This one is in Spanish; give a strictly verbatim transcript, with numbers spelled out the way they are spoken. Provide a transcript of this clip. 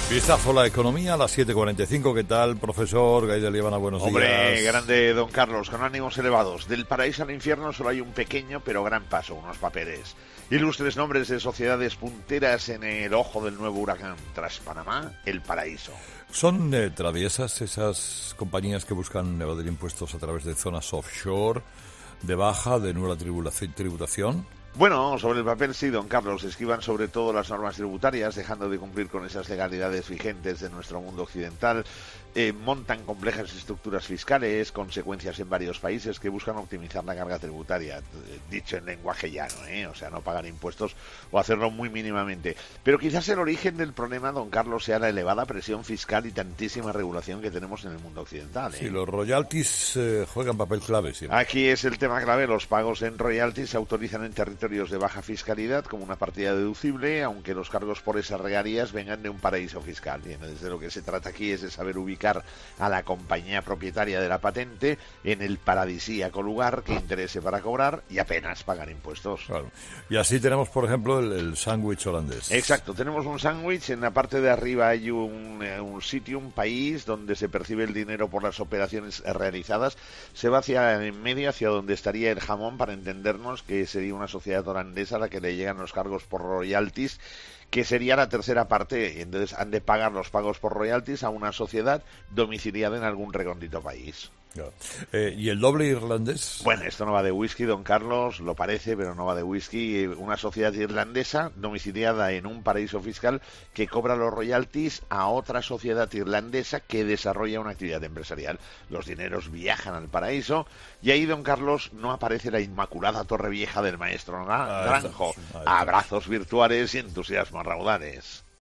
Vistazo a la economía a las siete cuarenta y cinco. ¿Qué tal, profesor Gaidel Líbana? Buenos Hombre, días. Hombre, grande don Carlos, con ánimos elevados. Del paraíso al infierno solo hay un pequeño pero gran paso, unos papeles. Ilustres nombres de sociedades punteras en el ojo del nuevo huracán. Tras Panamá, el paraíso. ¿Son eh, traviesas esas compañías que buscan evadir impuestos a través de zonas offshore, de baja, de nula tributación? Bueno, sobre el papel sí, don Carlos, esquivan sobre todo las normas tributarias, dejando de cumplir con esas legalidades vigentes de nuestro mundo occidental, eh, montan complejas estructuras fiscales, consecuencias en varios países que buscan optimizar la carga tributaria, eh, dicho en lenguaje llano, ¿eh? O sea, no pagar impuestos o hacerlo muy mínimamente. Pero quizás el origen del problema, don Carlos, sea la elevada presión fiscal y tantísima regulación que tenemos en el mundo occidental, ¿eh? Sí, los royalties eh, juegan papel clave siempre. Aquí es el tema clave, los pagos en royalties se autorizan en territorios de baja fiscalidad como una partida deducible, aunque los cargos por esas regalías vengan de un paraíso fiscal. Y desde lo que se trata aquí es de saber ubicar a la compañía propietaria de la patente en el paradisíaco lugar que interese para cobrar y apenas pagar impuestos. Claro. Y así tenemos, por ejemplo, el, el sándwich holandés. Exacto, tenemos un sándwich, en la parte de arriba hay un, un sitio, un país donde se percibe el dinero por las operaciones realizadas, se va hacia en medio, hacia donde estaría el jamón, para entendernos, que sería una sociedad holandesa a la que le llegan los cargos por royalties, que sería la tercera parte. Entonces han de pagar los pagos por royalties a una sociedad domiciliada en algún recóndito país. Claro. Eh, ¿Y el doble irlandés? Bueno, esto no va de whisky, don Carlos, lo parece, pero no va de whisky. Una sociedad irlandesa domiciliada en un paraíso fiscal que cobra los royalties a otra sociedad irlandesa que desarrolla una actividad empresarial. Los dineros viajan al paraíso y ahí, don Carlos, no aparece la inmaculada torre vieja del maestro Naranjo. Abrazos virtuales y entusiasmo a raudales.